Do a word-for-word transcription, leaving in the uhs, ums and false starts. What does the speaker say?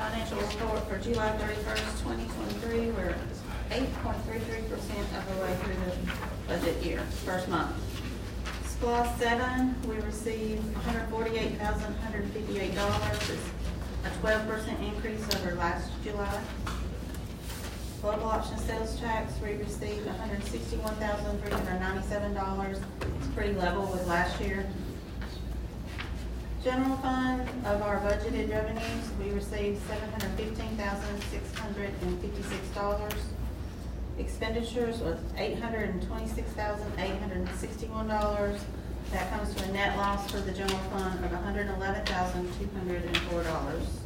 financial report for July thirty-first, twenty twenty-three. We're eight point three three percent of the way through the budget year, first month. SPLOST seven, we received one hundred forty-eight thousand one hundred fifty-eight dollars. It's a twelve percent increase over last July. Global option sales tax, we received one hundred sixty-one thousand three hundred ninety-seven dollars. It's pretty level with last year. General fund, of our budgeted revenues, we received seven hundred fifteen thousand six hundred fifty-six dollars. Expenditures was eight hundred twenty-six thousand eight hundred sixty-one dollars. That comes to a net loss for the general fund of one hundred eleven thousand two hundred four dollars.